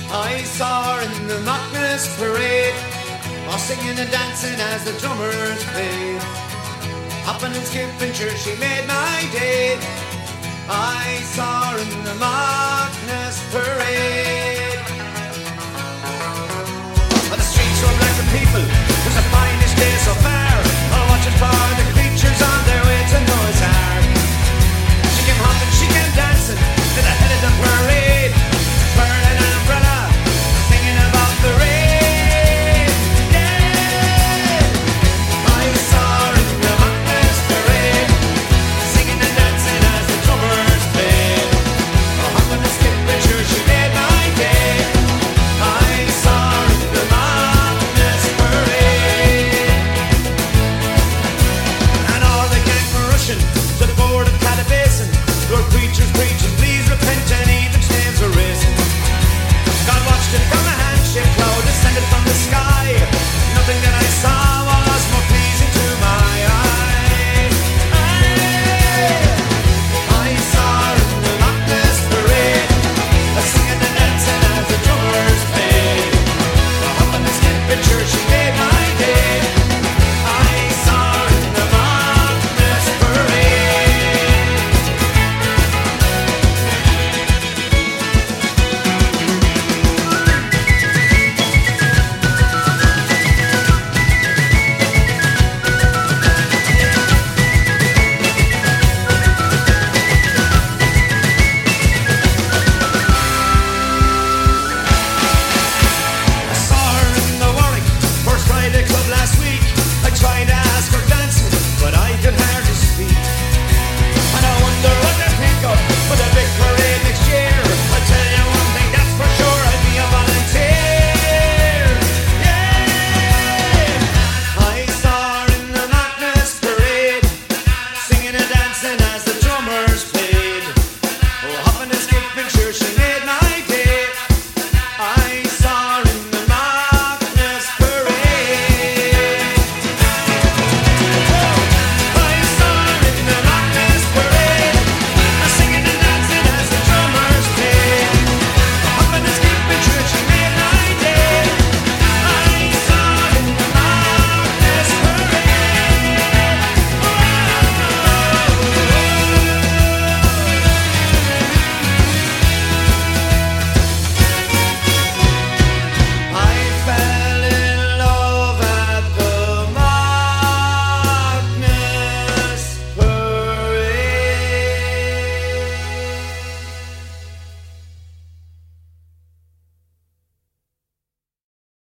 I saw her in the Macnas parade, all singing and dancing as the drummers played. Hopping and skipping, sure she made my day. I saw her in the Macnas parade. On the streets were black with people,